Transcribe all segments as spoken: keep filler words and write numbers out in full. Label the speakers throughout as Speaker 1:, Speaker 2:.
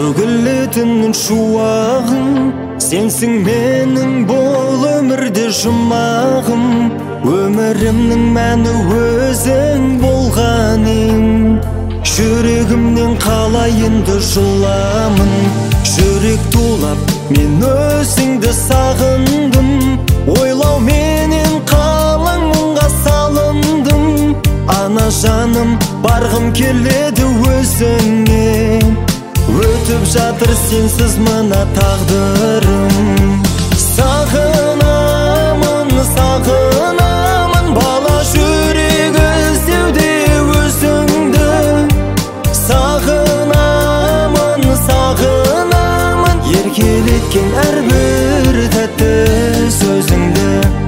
Speaker 1: төгілетін шуағым, сенсің менің бұл өмірде жұмағым. Өмірімнің мәні өзің болған ең. Жүрегімнен қалай енді жыламын, жүрек тулап мен өзіңді сағындым. Ойлау менен қалың мұңға салындым. Ана жаным, барғым келеді өзіңе. Өтіп жатыр сенсіз мына тағдырым. Сағынамын, сағынамын, бала жүрегі іздеуде өзіңді. Сағынамын, сағынамын, еркелеткен әрбір тәтті сөзіңді.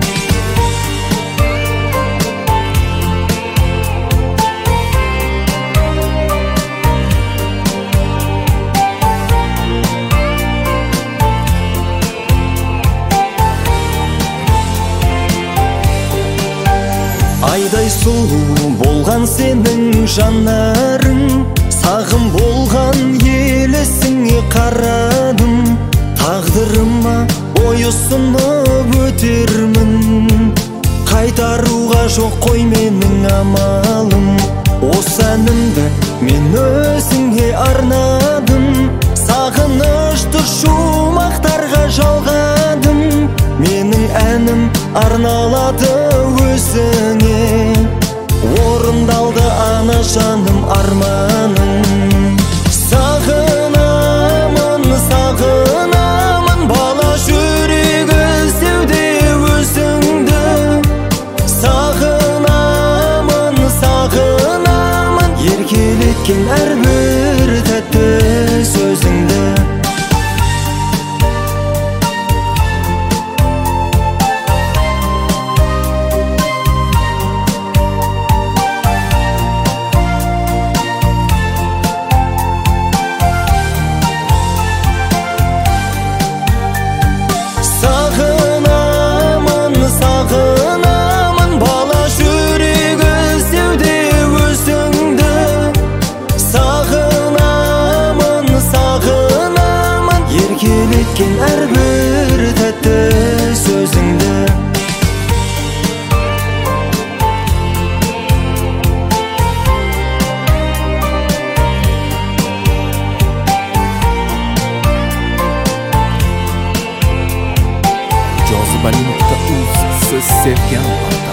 Speaker 1: Айдай сұлу болған сенің жанарың, сағым болған елесіңе қарадым. Тағдырыма бойұсынып өтермін, қайтаруға жоқ қой менің амалым. Осы әнімді мен өзіңе арнадым, сағынышты шумақтарға жалғадым. Менің әнім арналады өзіңе, орындалды ана жаным арманым. Сағынамын, сағынамын, бала жүрегі іздеуде өзіңді. Сағынамын, сағынамын, еркелеткен әрбір тәтті сөзіңді. Еркелеткен әрбір тәтті сөзіңді.
Speaker 2: Jozibali.uz, siz sevgan vatan.